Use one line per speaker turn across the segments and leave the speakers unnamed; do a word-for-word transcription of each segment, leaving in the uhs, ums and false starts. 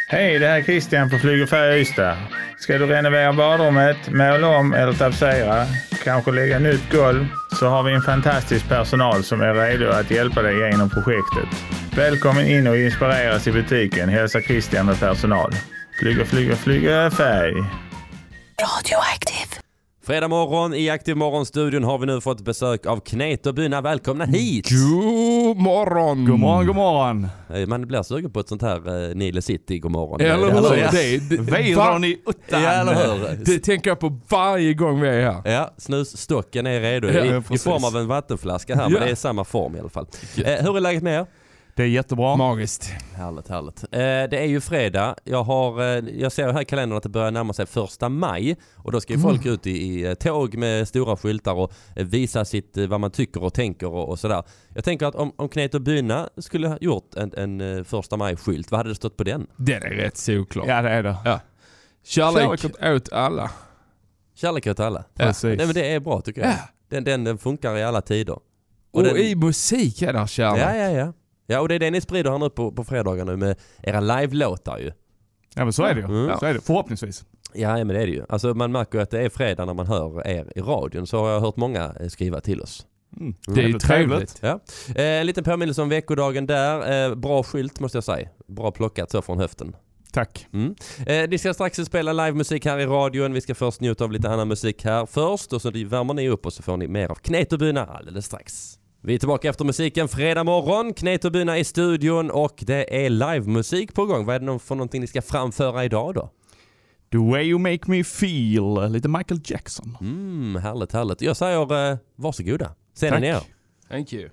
Hej, det här är Christian på Flyg och Färg Ystad. Ska du renovera badrummet, måla om eller tapetsera, kanske lägga nytt golv, så har vi en fantastisk personal som är redo att hjälpa dig genom projektet. Välkommen in och inspireras i butiken. Hälsa Christian med personal. Flyg och flyg och flyg och färg.
Radioaktiv.
Fredag morgon i Aktiv Morgonstudion har vi nu fått besök av Knete och Byna. Välkomna hit!
God morgon!
God morgon, god morgon.
Man blir sugen på ett sånt här eh, Nile City, god morgon.
Eller hur?
Alltså,
Det, det,
Vejron i uttan.
Ja, eller hur?
det tänker jag på varje gång vi är här.
Ja, snusstocken är redo
Ja,
i, i
precis.
form av en vattenflaska här,
Ja.
men det är samma form i alla fall. Eh, hur är läget med er?
Det är jättebra.
Magiskt.
Härligt, härligt. Eh, det är ju fredag. Jag, har, eh, jag ser här i kalendern att det börjar närma sig första maj. Och då ska ju folk ut i, i tåg med stora skyltar och eh, visa sitt, eh, vad man tycker och tänker och, och sådär. Jag tänker att om, om Knete och Byna skulle ha gjort en, en uh, första maj-skylt, vad hade det stått på den?
Den är rätt solklar.
Ja, det är det.
Ja. Kärlek,
Kärlek
åt alla.
Kärlek åt alla.
Precis.
Nej, men det är bra tycker jag.
Ja.
Den, den, den funkar i alla tider. Och,
Och
den,
i musik är där kärlek.
ja, ja, ja. Ja, och det är det ni sprider här nu på, på fredagar nu med era live-låtar ju.
Ja, men så är det ju.
Mm.
Så är det. Förhoppningsvis.
Ja, men det är det ju. Alltså man märker att det är fredag när man hör er i radion. Så har jag hört många skriva till oss.
Mm.
Det är ju trevligt.
Ja. Eh, en liten påminnelse om veckodagen där. Eh, bra skylt måste jag säga. Bra plockat så från höften.
Tack.
Mm. Eh, ni ska strax spela livemusik här i radion. Vi ska först njuta av lite annan musik här först. Och så värmer ni upp och så får ni mer av Knete och Byna alldeles strax. Vi är tillbaka efter musiken fredag morgon. Knete och Byna i studion och det är livemusik på gång. Vad är det för någonting ni ska framföra idag då?
The way you make me feel. Lite Michael Jackson.
Mm, härligt, härligt. Jag säger eh, varsågoda. Sen är
Tack.
ni er.
Thank you.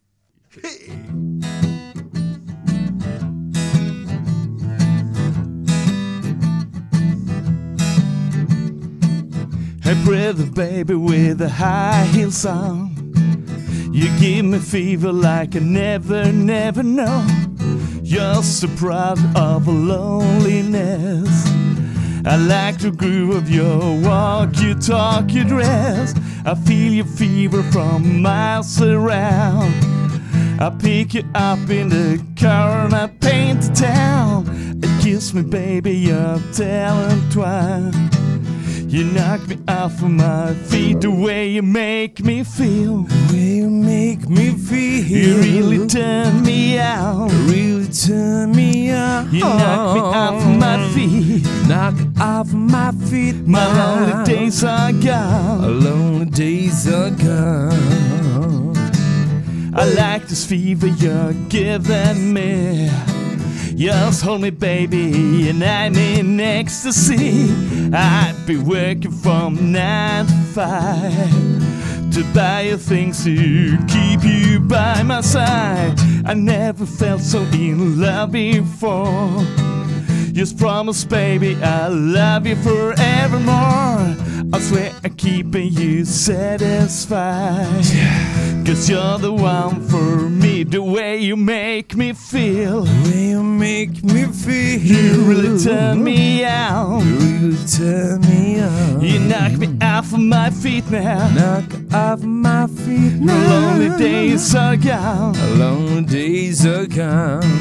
Hey brother baby with the high heels on. You give me fever like I never, never know. You're so proud of loneliness. I like the groove of your walk, you talk, you dress. I feel your fever from miles around. I pick you up in the car and I paint the town. And kiss me baby, you're talent twine. You knock me off of my feet, the way you make me feel.
The way you make me feel.
You really turn me out.
really turn me on.
You knock me off of my feet.
Knock off my feet.
My
now.
lonely days are gone.
Lonely days are gone.
I like this fever you're giving me. Just hold me baby and I'm in ecstasy. I'd be working from nine to five to buy you things to keep you by my side. I never felt so in love before. Just promise baby I'll love you forevermore. I swear I'm keeping you satisfied. Cause you're the one for me. The way you make me feel.
The way you make me feel.
You really turn me out.
You really turn me on.
You knock me off of my feet now.
Knock off my feet
The
now.
lonely days are gone.
Lonely days are gone.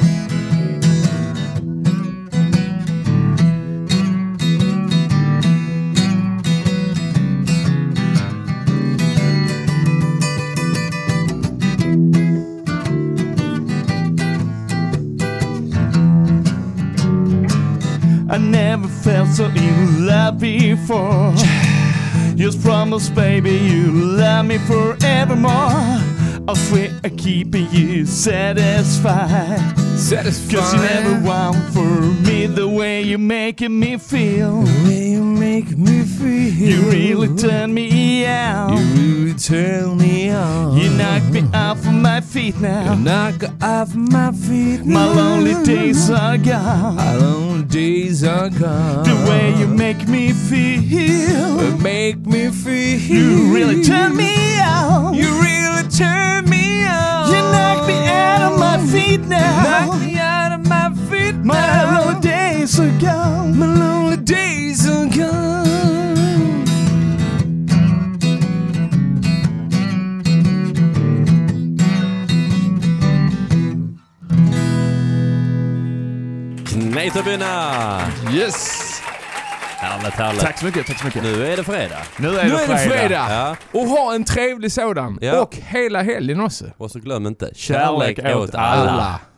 I never felt so in love before. Just promise baby you love me forevermore. I swear I'm keeping you satisfied.
Satisfied.
Cause you never want for me the way you're making me feel.
The way you make me feel.
You really turn me out.
You really turn me on.
You knock me off of my feet now.
Knock off my feet
My
now.
lonely days are gone.
My lonely days are gone.
The way you make me feel.
Make me feel.
You really turn me out.
You really turn me on.
You knock me out of my feet now.
Knock me out of my feet
My
now.
lonely days are gone.
My lonely days are gone.
Nej Tobina!
Yes!
Härligt, härligt.
Tack så mycket, tack så mycket.
Nu är det fredag.
Nu är
Nu
det
är det
fredag.
fredag!
Ja.
Och ha en trevlig sådan.
Ja.
Och hela helgen också.
Och så glöm inte,
Kärlek
kärlek
åt
åt alla.
Alla.